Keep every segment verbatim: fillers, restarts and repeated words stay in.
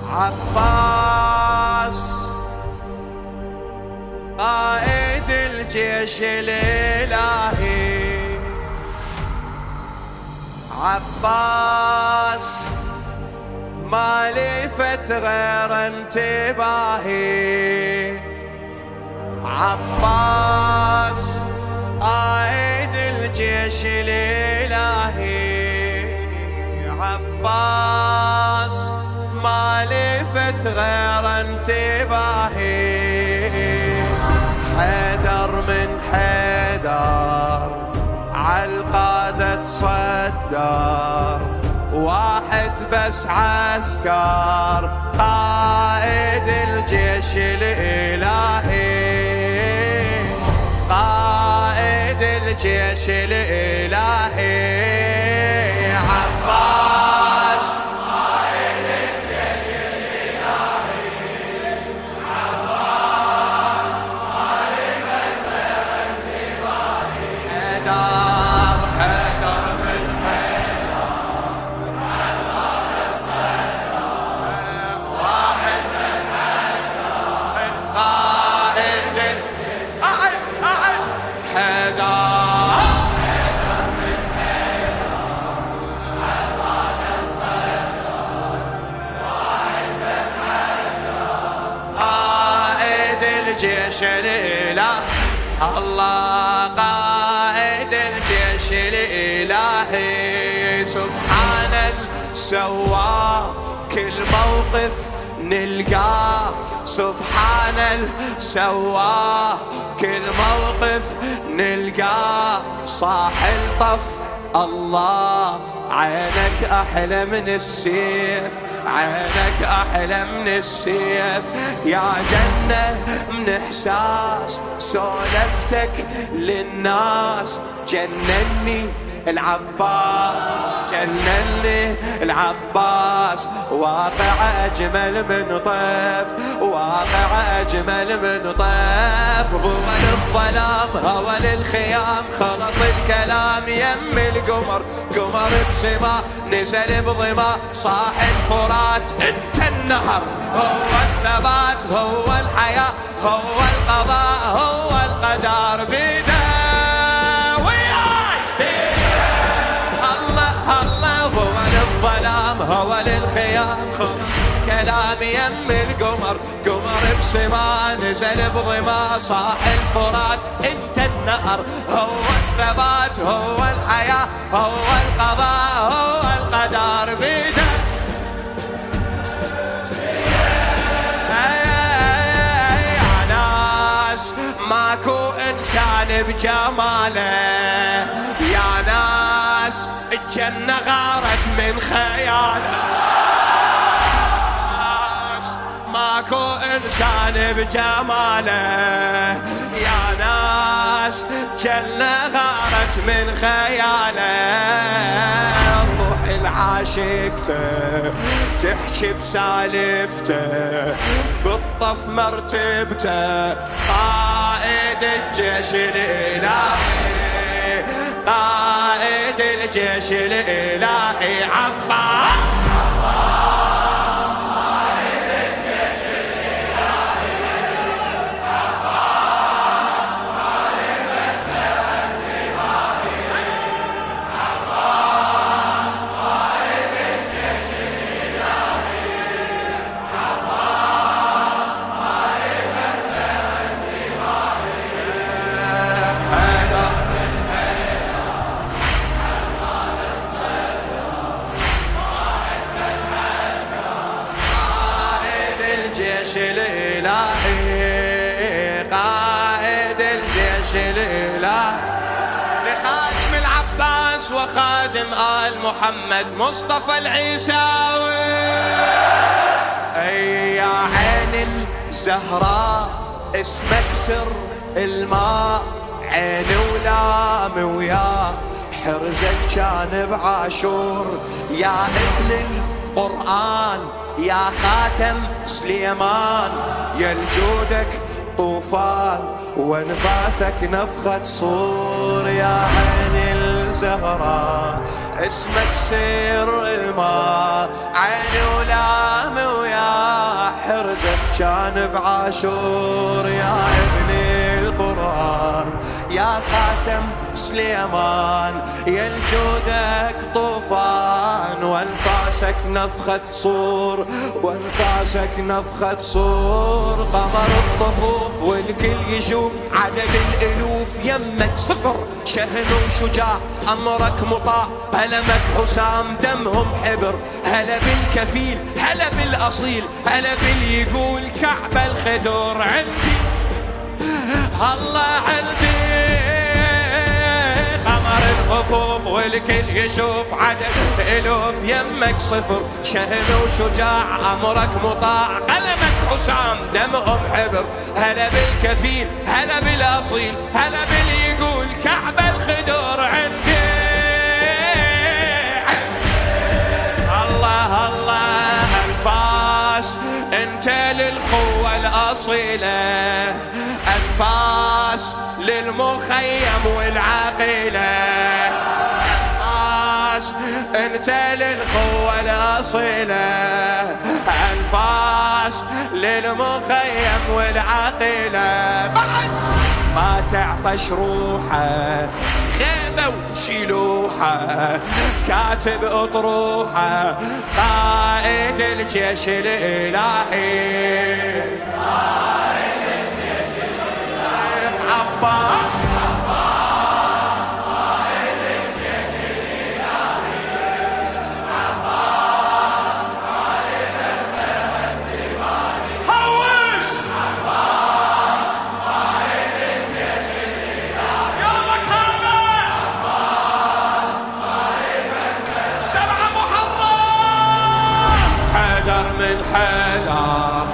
عباس قائد الجيش الإلهي، عباس ما لفت غير انتباهي، عباس قائد الجيش الإلهي، عباس ما لفت غير انتباهي، حيدر من حيدر عالقادة تصدر، واحد بس عسكر قائد الجيش الإلهي، قائد الجيش الإلهي، عباس قائد الجيش الإلهي، عباس غالبا غير انتباهي، حيدر حيدر من حيدر عالقادة تصدر، واحد بس عسكر قائد أعد أعد حيدر الجيش الإله، الله قائد الجيش الإلهي، سبحان السواه كل موقف نلقاه، سبحان السواه كل موقف نلقاه، صاح الطف الله عينك أحلى من السيف، عينك أحلى من السيف، يا جنة من إحساس سولفتك للناس، جنني العباس جنني العباس، واقع أجمل من طيف، واقع أجمل من طيف، غول الظلام هوى للخيام، خلص الكلام يم القمر، قمر بسما نزل بضما، صاح الفرات انت النهر، هو الثبات هو الحياة هو القضاء هو القدر، بيده الظلام هو للخيام، كلام يم القمر، قمر بسما نزل بضما، صاح الفرات انت النهر، هو الثبات هو الحياة هو القضاء هو القدر، بيده يا ناس ماكو انسان بجماله، يا ناس الجنة غارت من خياله، ماكو انسان بجماله، يا ناس جنة غارت من خياله، روح العاشقته تحكي بسالفته، بالطف مرتبته قائد الجيش الإلهي، قائد الجيش الإلهي، عباس قائد الجيش الإلهي، عباس غالبا غير انتباهي، عباس قائد الجيش الإلهي، عباس غالبا غير انتباهي، حيدر الجيش الإلهي، قائد الجيش الإلهي، لخادم العباس وخادم آل محمد مصطفى العيساوي، أي يا عين الزهراء اسمك سر الماء، عيني ولام ويا حرزك كان بعاشور، يا ابن القرآن يا خاتم سليمان، يا الجودك طوفان وانفاسك نفخة صور، يا عين الزهراء اسمك سر الماء، عيني ولام ويا كان بعاشور يا ابن القرآن يا خاتم سليمان يا الجودك طوفان وانفاسك نفخة صور وانفاسك نفخة صور قمر الطفوف والكل يشوف عدد الالوف يمك صفر شهن وشجاع امرك مطاع ألمك حسام دمهم حبر هلا بالكفيل هلا بالاصيل هلا باللي يقول كعب الخدر عندي الله عندي قمر الخفوف والكل يشوف عدد الالوف يمك صفر شهن وشجاع امرك مطاع قلمك حسام دمهم حبر هلا بالكفيل هلا بالاصيل هلا باللي يقول كعب الخدر عندي الله الله انفاس انت للقوة الاصيلة انفاس للمخيم والعقيلة انفاس انت للقوة الاصيلة انفاس للمخيم والعقيلة بعد ما تعطش روحه خيمة وشيلوحة كاتب اطروحة قائد الجيش الالهي قائد الجيش الالهي عباس عباس قائد الجيش الالهي عباس قائد الثماني هوس عباس قائد الجيش الالهي يا مكانه عباس قائد سبعة محرم حيدر من حيدر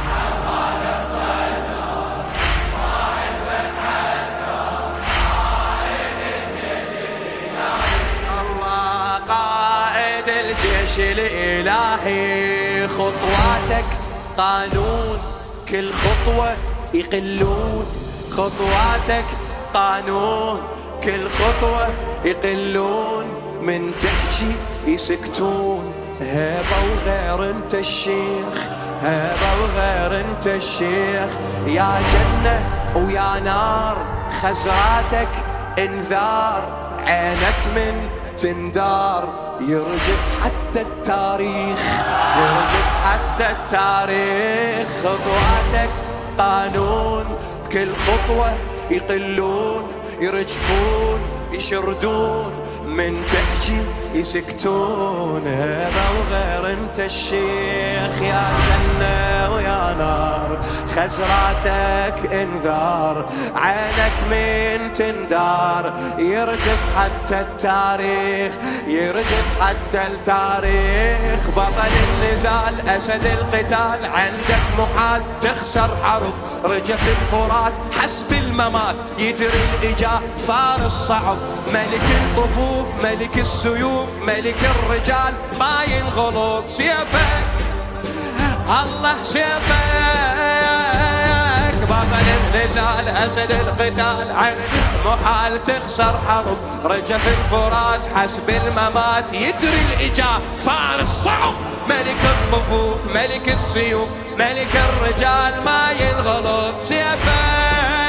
الإلهي خطواتك قانون كل خطوة يقلون خطواتك قانون كل خطوة يقلون من تحكي يسكتون هبة وغير انت الشيخ هبة وغير انت الشيخ يا جنة ويا نار خزراتك انذار عينك من تندار يرجف حتى التاريخ يرجف حتى التاريخ خطواتك قانون كل خطوة يقلون يرجفون يشردون من تحكي يسكتون هذا وغير انت الشيخ يا جنة ويا نار خزراتك انذار عينك من تندار يرجف حتى التاريخ يرجف حتى التاريخ بطل النزال اسد القتال عندك محال تخسر حرب رجف الفرات حسب الممات يدري الاجا فارس صعب ملك الطفوف ملك السيوف ملك الرجال ما ينغلط سيفك الله سيفك بطل النزال اسد القتال عن محال تخسر حرب رجف الفرات حسب الممات يدري الاجا فارس صعب ملك الطفوف ملك السيوف ملك الرجال ما ينغلط سيفك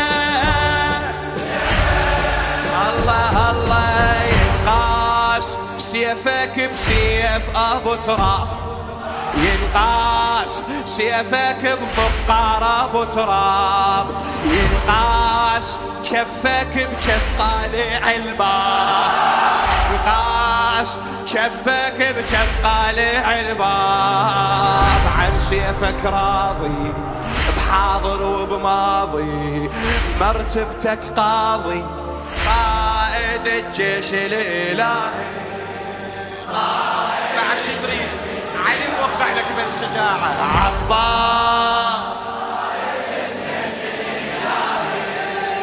الله الله ينقاس سيفك بسيف ابو تراب ينقاس سيفك بفقار ابو تراب ينقاس كفك بكف قالع الباب ينقاس كفك بكف قالع الباب عن سيفك راضي بحاضر وبماضي مرتبتك قاضي قائد الجيش الإلهي مع الشترين علي موقع لك بالشجاعة عباس قائد الجيش الإلهي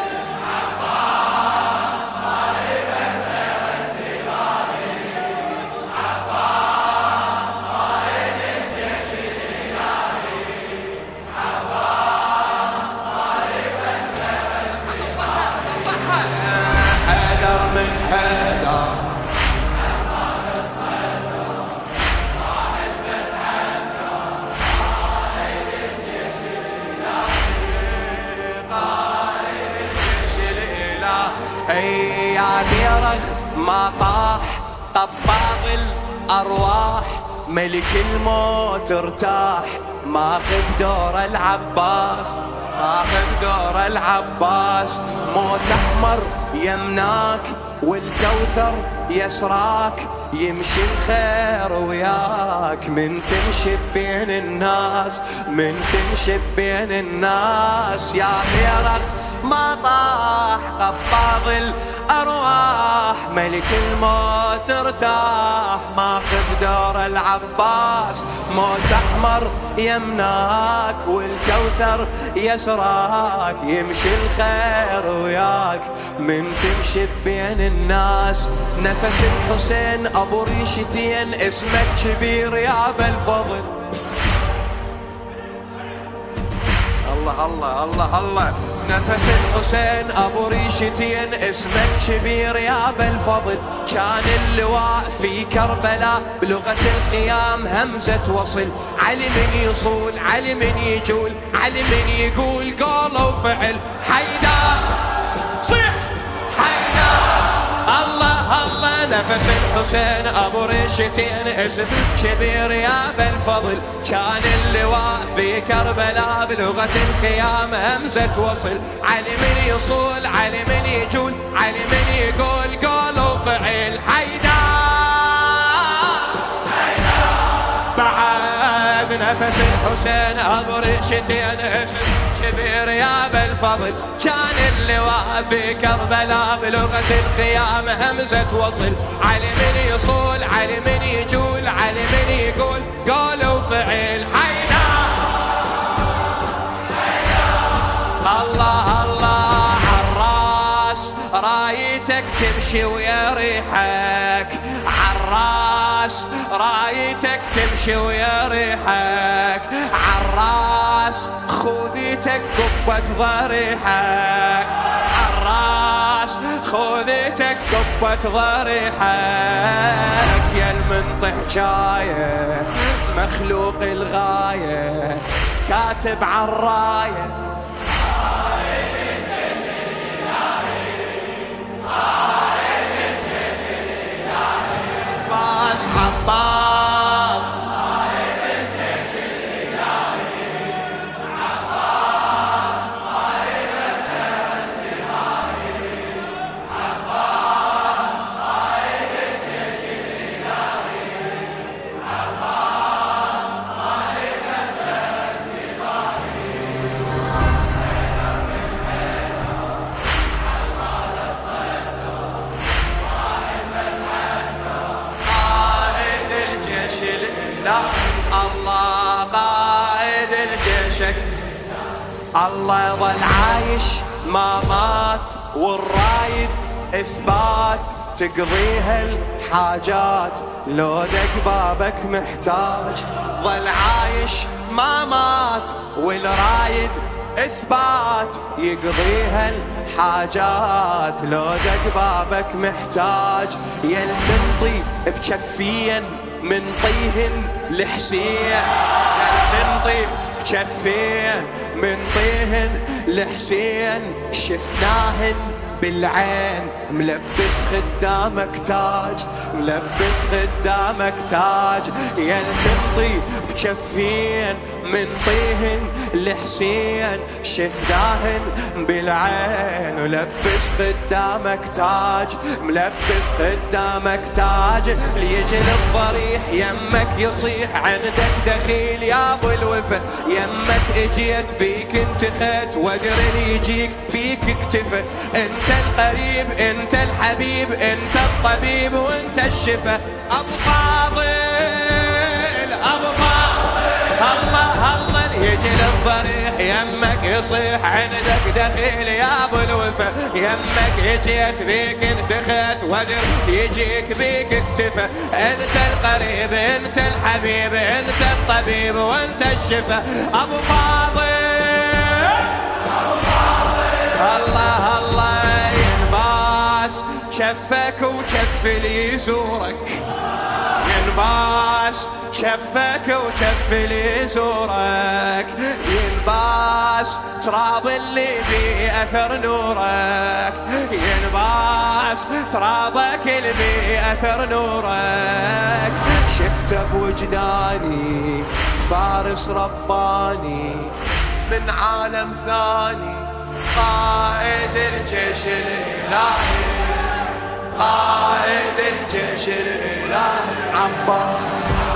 عباس قائد الثماني عباس قائد الجيش الإلهي عباس قائد الثماني حيدر من حيدر واحد بس عسكر قائد اي يا بيرغ ما طاح قباض الارواح، ملك الموت ارتاح، ماخذ دور العباس، ماخذ دور العباس. موت احمر يمناك والكوثر يسراك، يمشي الخير وياك من تمشي بين الناس، من تمشي بين الناس. يا بيرغ ما طاح قباض الأرواح، ملك الموت ارتاح، ماخذ دور العباس. موت أحمر يمناك والكوثر يسراك، يمشي الخير وياك من تمشي بين الناس. نفس الحسين أبو ريشتين، اسمك كبير يا بالفضل. الله الله الله الله. نفس الحسين أبو ريشتين، اسمك كبير يا بالفضل. كان اللواء في كربلاء بلغة الخيام همزة وصل، علي من يصول علي من يجول، علي من يقول قول وفعل. حيدر صيح حيدر الله الله. نفس الحسين أبو ريشتين، اسم كبير يا بالفضل. كان اللواء في كربلاء بلغة الخيام همزة وصل، علي من يصول علي من يجول، علي من يقول قول وفعل. حيدر بعد نفس الحسين أبو ريشتين، اسم كبير يا بالفضل. كان اللواء في كربلاء بلغة الخيام همزة وصل، علي من يصول علي من يجول، علي من يقول قول وفعل. حيدر الله الله. عالراس رايتك تمشي ويا ريحك، عالراس رايتك تمشي ويا ريحك، عالراس خوذيتك قبة ضريحك، عالراس خوذيتك قبة ضريحك. يا المنطح جاية مخلوق الغاية، كاتب عالراية عباس عباس. الله قائد الجيشك، الله يظل عايش ما مات، والرايد إثبات تقضيها الحاجات. لو دق بابك محتاج، ظل عايش ما مات، والرايد إثبات يقضيها الحاجات. لو دق بابك محتاج، يل تنطي بجفين من طيهن لحسين، تنطي بجفين من طيهن لحسين. شفناهن بالعين ملبس خدامك تاج، ملبس خدامك تاج. يا تنطي بجفين من طيهن لحسين، شفناهن بالعين ولبس خدامك تاج، ملبس خدامك تاج. ليجي الضريح يمك يصيح عندك دخيل يا ابو الوفا، يمك اجيت بيك انتخت وقرن يجيك بيك اكتفى. انت القريب انت الحبيب انت الطبيب وانت الشفا. ابو فاضل ابو فاضل الله الله. يجي للضريح يمك يصيح عندك دخيل يا ابو الوفا، يمك اجيت بيك انتخت وقر يجيك بيك اكتفى. انت القريب انت الحبيب انت الطبيب وانت الشفا. ابو فاضل الله الله. ينباس شفك وشف اللي يزورك، ينباس شفك وشف اللي يزورك، ينباس تراب اللي بيه اثر نورك، ينباس ترابك اللي بيه اثر نورك. شفته بوجداني فارس رباني من عالم ثاني، قائد الجيش الإلهي، قائد الجيش الإلهي عباس.